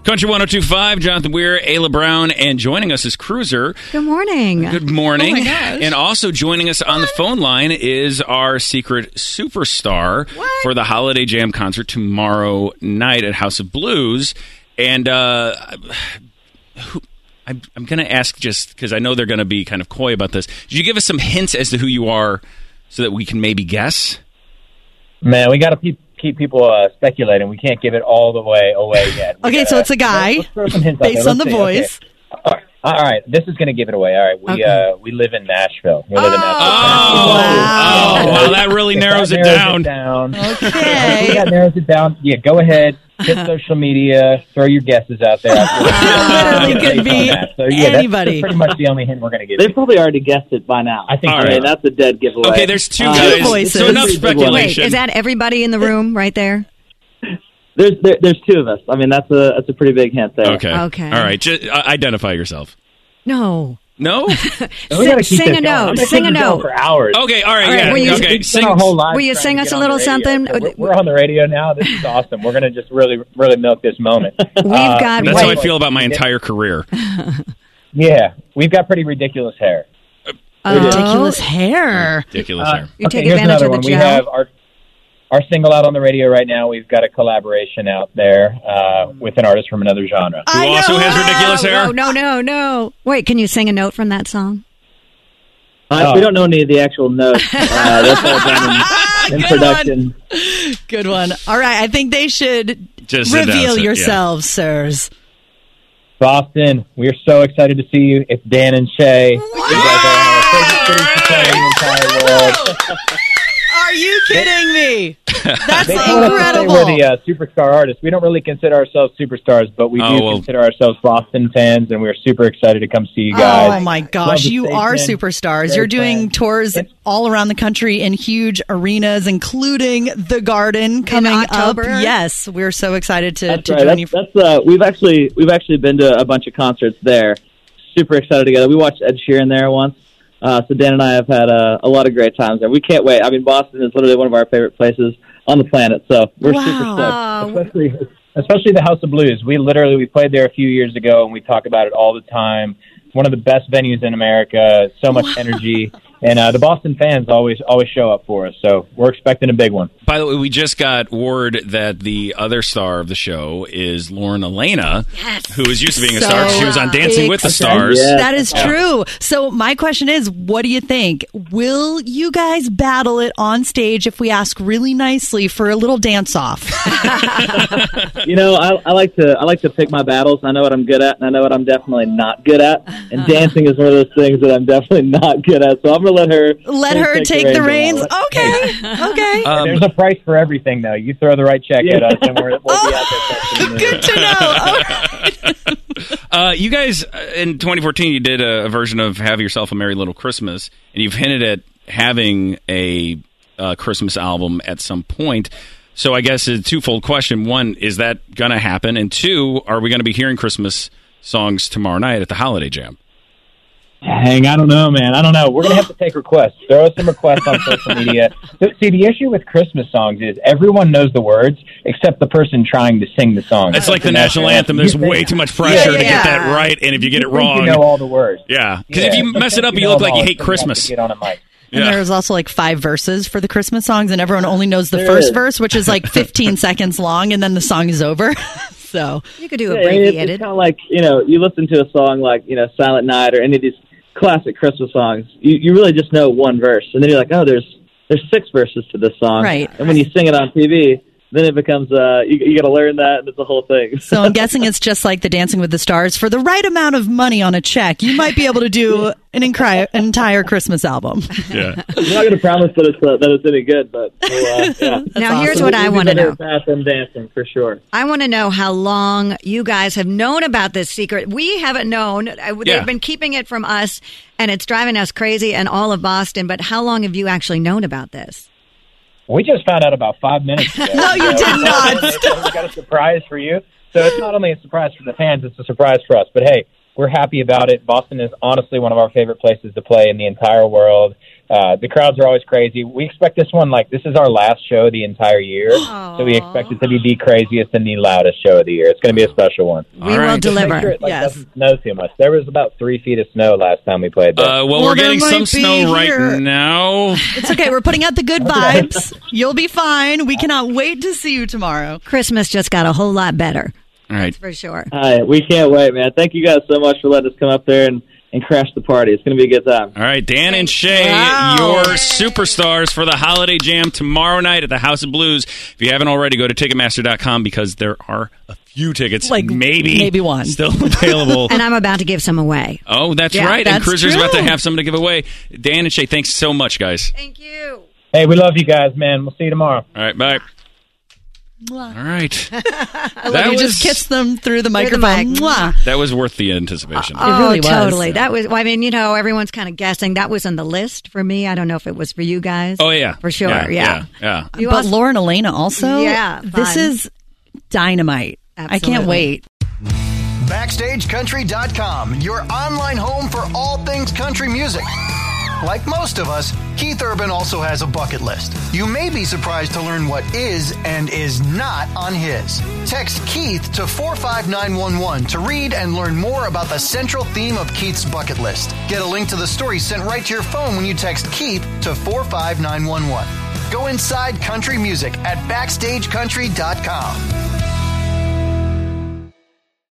Country 102.5, Jonathan Weir, Ayla Brown, and joining us is Cruiser. Good morning. Good morning. Oh my gosh. And also joining us on the phone line is our secret superstar for the Holiday Jam concert tomorrow night at House of Blues. And I'm going to ask, just because I know they're going to be kind of coy about this, did you give us some hints as to who you are so that we can maybe guess? Man, we got to keep people speculating. We can't give it all the way away yet. So it's a guy let's throw some hints out based there. on the voice. Okay. All right, this is going to give it away. All right, we live in Nashville. We live in Nashville. Wow, that really narrows it down. Okay. That narrows it down. Yeah, go ahead. Hit social media. Throw your guesses out there. Literally could be anybody. That's pretty much the only hint we're going to give. They've probably already guessed it by now. I think. All right. That's a dead giveaway. Okay, there's two guys. voices. So enough speculation. Wait, is that everybody in the room right there? There's two of us. I mean, that's a pretty big hint there. Okay. All right. Just identify yourself. No. No? Sing a note. Sing a note. For hours. Okay. All right. All right, Yeah. will you- Okay. Will you sing us a little something? We're on the radio now. This is awesome. We're going to just really milk this moment. We've got. That's how I feel about my entire career. Yeah, we've got pretty ridiculous hair. Ridiculous hair. Ridiculous hair. You take here's advantage another of the one. We gel. have our single out on the radio right now. We've got a collaboration out there with an artist from another genre. Who also has ridiculous hair? No. Wait, can you sing a note from that song? We don't know any of the actual notes. That's all done in production. Good one. All right, I think they should Just reveal announce it, yourselves, sirs. Boston, we are so excited to see you. It's Dan and Shay. You guys are our favorite cities to play in the entire world. Are you kidding me? That's They told us to say incredible. we're the superstar artists. We don't really consider ourselves superstars, but we do consider ourselves Boston fans, and we're super excited to come see you guys. Oh my Love gosh, the you are station. superstars. Great You're doing fans. tours all around the country in huge arenas, including the Garden coming October? up. Yes, we're so excited to That's join right. you. We've actually been to a bunch of concerts there. Super excited together. We watched Ed Sheeran there once. So Dan and I have had a lot of great times there. We can't wait. I mean, Boston is literally one of our favorite places on the planet. So we're super stoked. Especially the House of Blues. We played there a few years ago, and we talk about it all the time. One of the best venues in America. So much energy, and the Boston fans always show up for us. So we're expecting a big one. By the way, we just got word that the other star of the show is Lauren Elena, who is used to being a star. She was on Dancing with the Stars. Yeah. That is true. So my question is, what do you think? Will you guys battle it on stage if we ask really nicely for a little dance off? You know, I like to pick my battles. I know what I'm good at, and I know what I'm definitely not good at. And dancing is one of those things that I'm definitely not good at. So I'm going to let her take the reins. Okay. There's a price for everything, though. You throw the right check at us, and we'll be out there. Good to know. You guys, in 2014, you did a version of Have Yourself a Merry Little Christmas, and you've hinted at having a Christmas album at some point. So I guess it's a twofold question. One, is that going to happen? And two, are we going to be hearing Christmas songs tomorrow night at the Holiday Jam? I don't know, man. I don't know. We're going to have to take requests. Throw us some requests on social media. See, the issue with Christmas songs is everyone knows the words except the person trying to sing the song. It's like the national anthem. There's way too much pressure to get that right, and if you get it wrong... You know all the words. Yeah, because if you mess it up, you look like you hate Christmas. Get on a mic. And there's also like 5 verses for the Christmas songs, and everyone only knows the first verse, which is like 15 seconds long, and then the song is over. So you could do abbreviated. It's kind of like, you listen to a song like, Silent Night or any of these classic Christmas songs. You really just know one verse, and then you're like, oh, there's 6 verses to this song. Right. And when you sing it on TV, then it becomes, you got to learn that, and it's a whole thing. So I'm guessing it's just like the Dancing with the Stars. For the right amount of money on a check, you might be able to do an entire Christmas album. Yeah. I'm not going to promise that it's any good, but yeah. Now, here's what I want to know. Pass and dancing, for sure. I want to know how long you guys have known about this secret. We haven't known. They've been keeping it from us, and it's driving us crazy and all of Boston. But how long have you actually known about this? We just found out about 5 minutes ago. No, you did not. We got a surprise for you. So it's not only a surprise for the fans, it's a surprise for us. But hey, we're happy about it. Boston is honestly one of our favorite places to play in the entire world. The crowds are always crazy. We expect this one, this is our last show the entire year, so we expect it to be the craziest and the loudest show of the year. It's going to be a special one. We will deliver. Make sure it doesn't snow too much. There was about 3 feet of snow last time we played there. Well, we're getting some snow right now. It's okay. We're putting out the good vibes. You'll be fine. We cannot wait to see you tomorrow. Christmas just got a whole lot better. All right. For sure. All right, we can't wait, man. Thank you guys so much for letting us come up there and crash the party. It's going to be a good time. All right, Dan and Shay, your superstars for the Holiday Jam tomorrow night at the House of Blues. If you haven't already, go to Ticketmaster.com because there are a few tickets, maybe one, still available. And I'm about to give some away. Oh, that's right. That's and Cruiser's true. about to have some to give away. Dan and Shay, thanks so much, guys. Thank you. Hey, we love you guys, man. We'll see you tomorrow. All right, bye. All right. You just kissed them through the microphone. That was worth the anticipation. It really was. Totally. That was, everyone's kind of guessing. That was on the list for me. I don't know if it was for you guys. Oh, yeah. For sure, yeah. But Lauren Elena also? Yeah. This is dynamite. Absolutely. I can't wait. BackstageCountry.com, your online home for all things country music. Like most of us, Keith Urban also has a bucket list. You may be surprised to learn what is and is not on his. Text Keith to 45911 to read and learn more about the central theme of Keith's bucket list. Get a link to the story sent right to your phone when you text Keith to 45911. Go inside country music at BackstageCountry.com.